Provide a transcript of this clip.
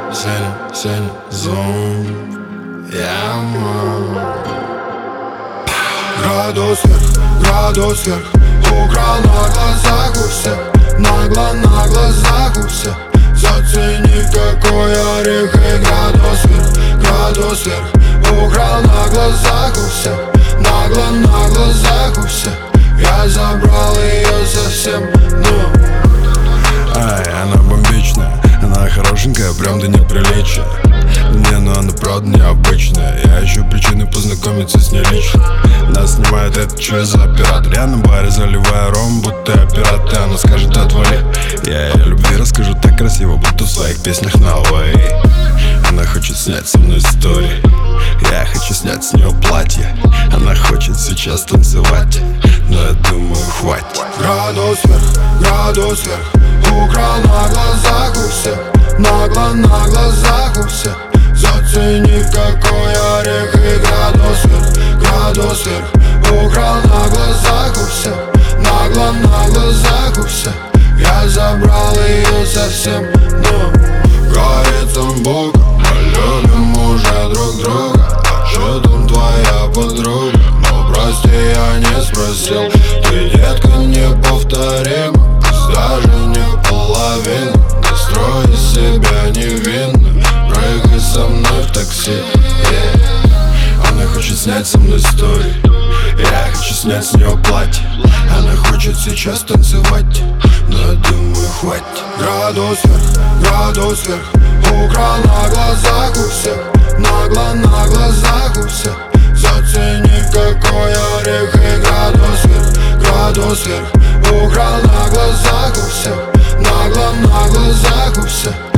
Синий зум, градус вверх, украл на глазах у всех, на глазах у всех. Зацени, какой орех, и градус вверх, украл на глазах у всех, на глазах у всех. Я забрал ее совсем, Ай, она бомбичная, она хорошенькая, прям до неприличия. Не, ну она правда необычная. Я ищу причины познакомиться с ней лично. Нас снимает этот что за оператор. Я на баре заливаю ром, будто оператор. Она скажет отвали. Я о любви расскажу так красиво, будто в своих песнях на Hawaii. Она хочет снять со мной истории, я хочу снять с нее платье. Она хочет сейчас танцевать, но я думаю, хватит. Градус вверх, украл на глазах у всех, на глазах у всех. Зацени, какой орех, и градус вверх, украл на глазах у всех, на глазах у всех. Я забрал ее совсем, горит там боком, мы любим уже друг друга. А че там твоя подруга? Ну прости, я не спросил. Ты, детка, неповторима, пусть даже не половина. Не строй из себя невинным, прыгай со мной в такси, Она хочет снять со мной истории, я хочу снять с нее платье. Она хочет сейчас танцевать, но я думаю, хватит. Градус вверх, украл на глазах у всех, на глазах у всех. Зацени, какой орех, и градус вверх, украл на глазах у всех, на глазах у всех.